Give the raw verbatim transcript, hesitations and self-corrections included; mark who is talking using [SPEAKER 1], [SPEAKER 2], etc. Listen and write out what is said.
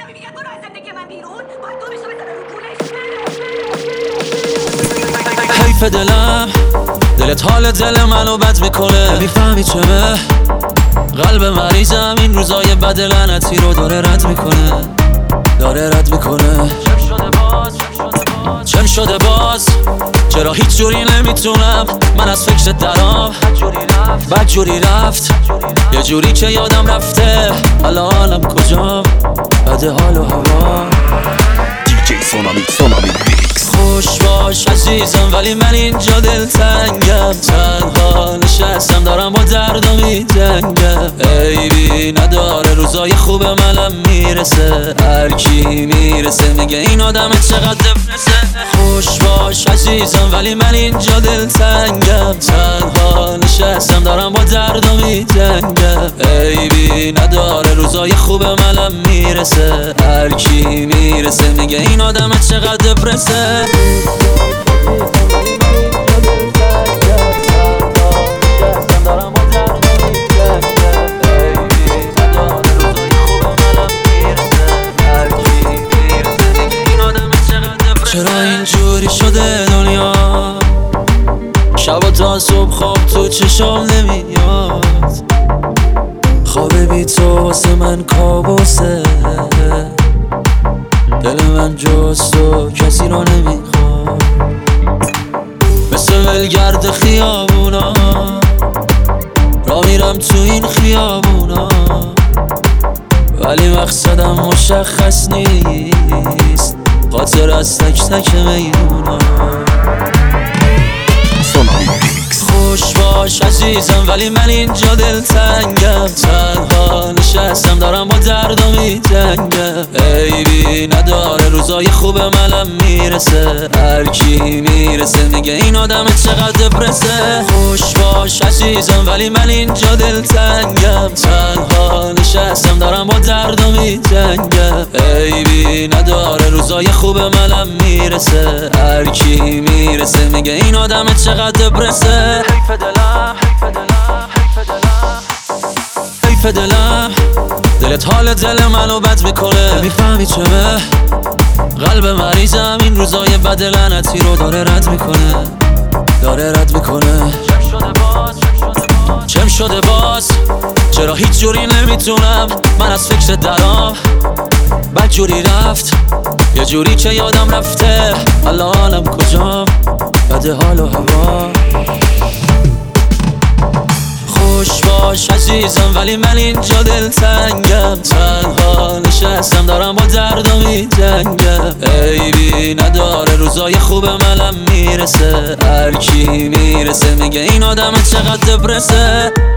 [SPEAKER 1] آدمی میگه برو از زندگی من بیرون، باید دو بشه بزنه رو کونش.
[SPEAKER 2] حیف دلم، دلت حال دل منو بد میکنه. میفهمی چمه؟ قلب مریضم این روزای بد لعنتی رو داره رد میکنه، داره رد میکنه. چم شده باز، چم شده باز، چرا هیچ جوری نمیتونم من از فکر درام. بد جوری رفت، یه جوری که یادم رفته حالا حالم کجام، بده حال و هوا.
[SPEAKER 3] دیجی سونامی سونامی بیکس.
[SPEAKER 2] خوش باش عزیزم ولی من اینجا دلتنگم، تنها نشستم دارم با دردم میجنگم. عیبی نداره روزای خوب منم میرسه، هر کی میرسه میگه این آدم چقدر دپرسه. خوش باش عزیزم ولی من اینجا دلتنگم، تنها نشستم دارم با دردم میجنگم. عیبی نداره روزای خوب منم میرسه، هر کی میرسه میگه این آدم چقدر دپرسه. چرا اینجوری شده دنیا، شب و تا صبح خواب تو چشام نمیاد، خواب بی تو واسه من کابوسه. دل من جز تو کسی رو نمیخواد، مثل ولگرد خیابونا را میرم تو این خیابونا، ولی مقصدم مشخص نیست، خاطر از تک تک میدونا. خوش باش عزیزم ولی من اینجا دلتنگم، تنها نشستم دارم با دردم میجنگم. عیبی نداره روزای خوب منم میرسه، هر کی میرسه میگه این آدم چقدر دپرسه. خوش باش عزیزم ولی من اینجا دلتنگم، تنها نشستم دارم با دردم میجنگم. عیبی نداره روزای خوب منم میرسه، هر کی میرسه میگه این آدم چقدر دپرسه. حیف دلم، حیف دلم، حیف دلم، حیف دلم، دلت حال دل منو بد میکنه. میفهمی چمه؟ قلب مریضم این روزای بد لعنتی رو داره رد میکنه، داره رد میکنه. چم شده باز، چرا هیچ جوری نمیتونم من از فکر درام. بد جوری رفت، یه جوری که یادم رفته حالا حالم کجام، بده حال و هوا. خوش باش عزیزم ولی من اینجا دلتنگم، تنها نشستم دارم با دردم میجنگم. عیبی نداره روزای خوب منم میرسه، هر کی میرسه میگه این آدم چقدر دپرسه.